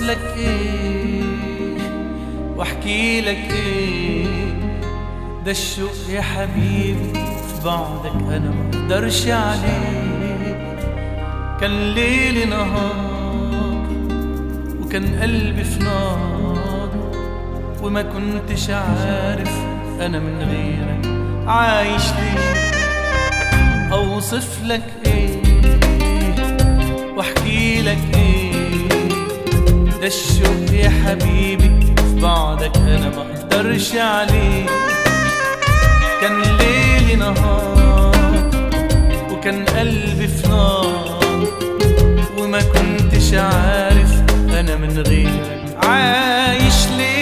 لك ايه واحكي لك ايه؟ ده الشوق يا حبيبي في بعدك انا ما اقدرش عليه. كان ليل نهار وكان قلبي في نار، وما كنتش عارف انا من غيرك عايش ليه. اوصف لك ايه واحكي لك ايه؟ ده الشوق يا حبيبي في بعدك انا ما اقدرش عليه. كان ليلي نهار وكان قلبي في نار، وما كنتش عارف انا من غيرك عايش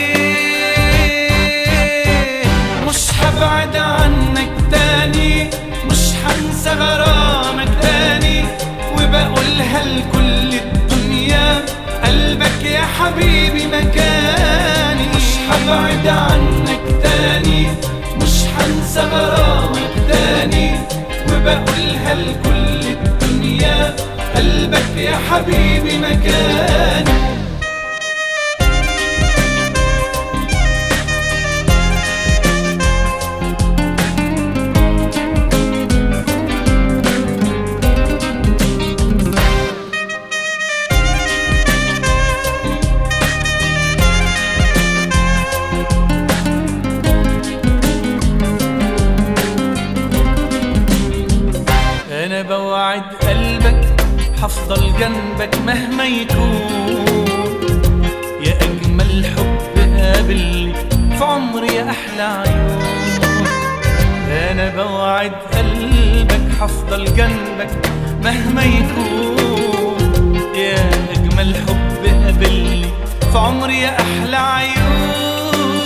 ليه. مش هبعد عنك تاني، مش هنسى غرامك تاني، وبقولها لكل الدنيا قلبك يا حبيبي مكاني. مش هبعد عنك تاني، مش هنسى غرامك تاني، وبقولها لكل الدنيا قلبك يا حبيبي مكاني. أنا بوعد قلبك حفضل جنبك مهما يكون، يا أجمل حب قابلني في عمري يا أحلى عيون. أنا بوعد قلبك حفضل جنبك مهما يكون، يا أجمل حب قابلني في عمري يا أحلى عيون.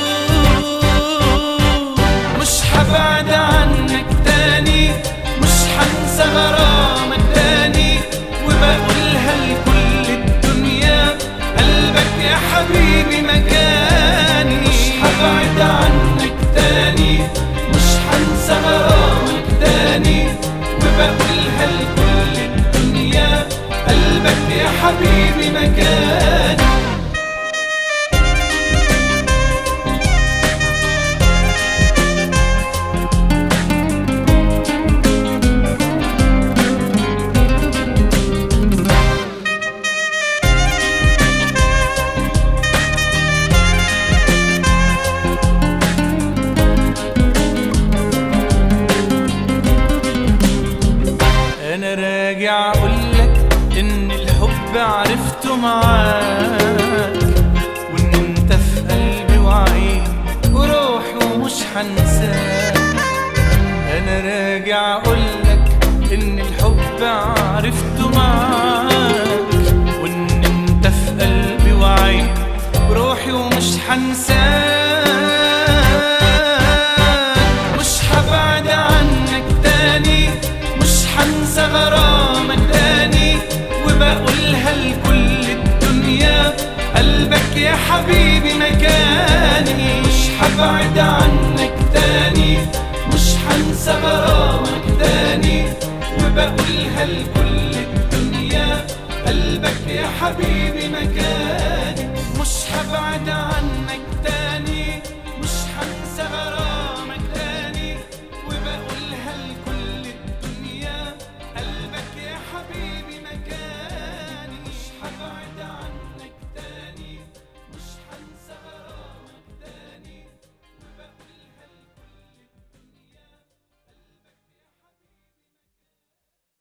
مش هبعد عنك تاني، مش هنسى غرامك تاني، وبقولها لكل الدنيا قلبك يا حبيبي مكاني. مش هبعد عنك تاني، مش هنسى غرامك تاني، وبقولها لكل الدنيا قلبك يا حبيبي مكاني. أنا راجع أقولك إن الحب عرفته معاك، وإن أنت في قلبي وعيني وروحي ومش هنساك. أنا راجع أقولك إن الحب عرفته معاك، وإن أنت في قلبي وعيني وروحي ومش هنساك. مش هبعد عنك تاني، مش هنسى غرامك تاني، وبقولها لكل الدنيا قلبك يا حبيبي مكاني. مش هبعد عنك تاني، مش هنسى غرامك تاني، وبقولها لكل الدنيا قلبك يا حبيبي مكاني. مش هبعد عنك